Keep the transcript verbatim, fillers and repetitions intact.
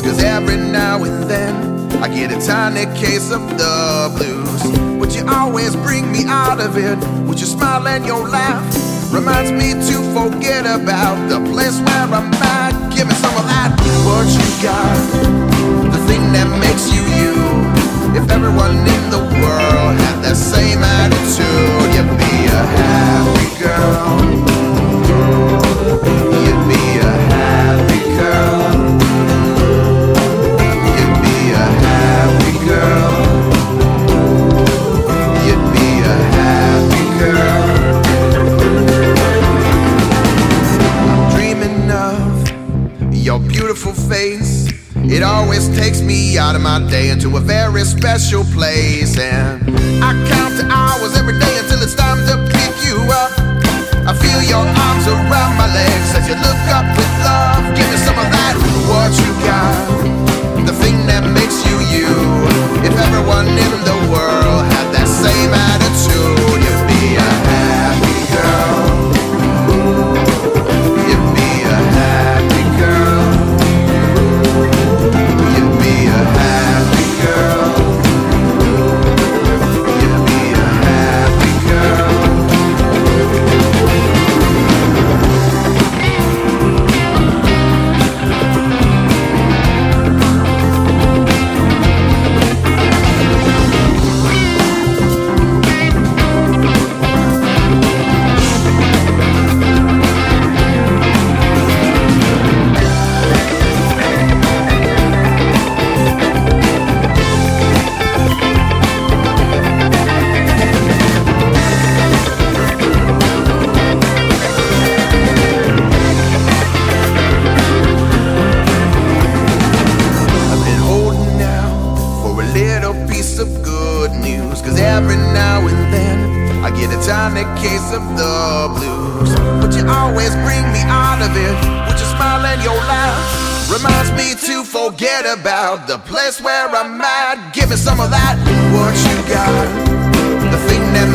Cause every now and then I get a tiny case of the blues. But you always bring me out of it with your smile and your laugh. Reminds me to forget about the place where I'm at. Give me some of that, what you got, the thing that makes you you. If everyone in the world had that same attitude, you'd be a happy girl. You'd be a happy girl. You'd be a happy girl. You'd be a happy girl. I'm dreaming of your beautiful face. It always takes me out of my day into a very special place. And I count the hours every day until it's time to pick you up. I feel your arms around my legs as you look up with love. Give me some of that, what you got, the thing that makes you you. If everyone in the world had that same attitude, you'd be a happy girl. You'd be a happy girl. You'd be a happy girl. You'd be a happy girl. Case of the blues, but you always bring me out of it with your smile and your laugh. Reminds me to forget about the place where I'm at. Give me some of that, what you got, the thing that